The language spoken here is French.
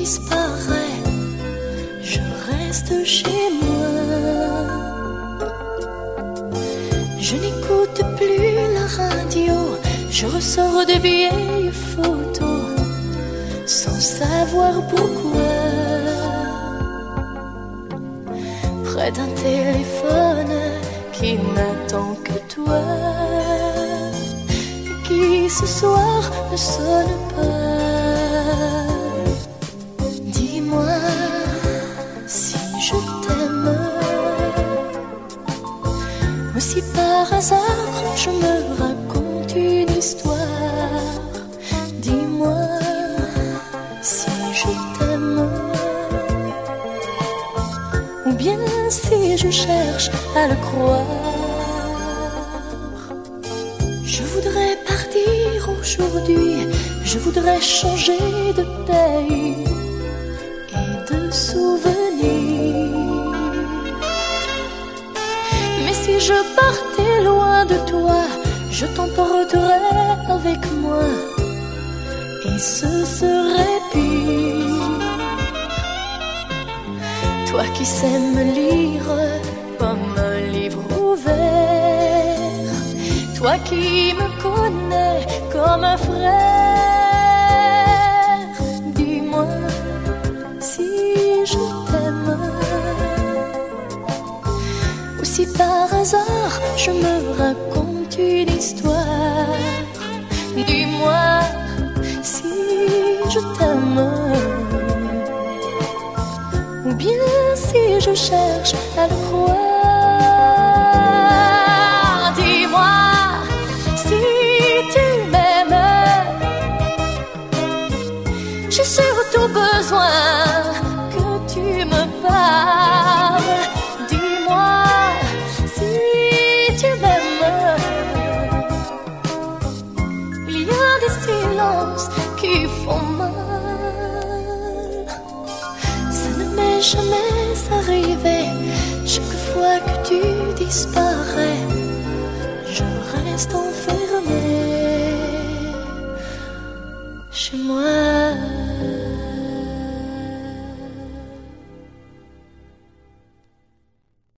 disparais, je reste chez moi. Je n'écoute plus la radio, je ressors de vieilles photos sans savoir pourquoi. Près d'un téléphone qui n'attend que toi, qui ce soir ne sonne pas. Dis-moi si je t'aime, ou si par hasard je me raconte une histoire. Dis-moi si je t'aime, ou bien si je cherche à le croire. Je voudrais partir aujourd'hui, je voudrais changer de pays et de souvenirs. Mais si je partais loin de toi, je t'emporterais avec moi, et ce serait pire. Toi qui sais me lire comme un livre ouvert, toi qui me connais comme un frère, dis-moi si je t'aime, ou si par hasard je me raconte une histoire. Dis-moi si je t'aime, ou bien si je cherche à le croire. Dis-moi si tu m'aimes, j'ai surtout besoin que tu me parles. Dis-moi si tu m'aimes. Il y a des silences qui font mal, ça ne m'est jamais arrivé. Chaque fois que tu disparais, je reste enfermée chez moi.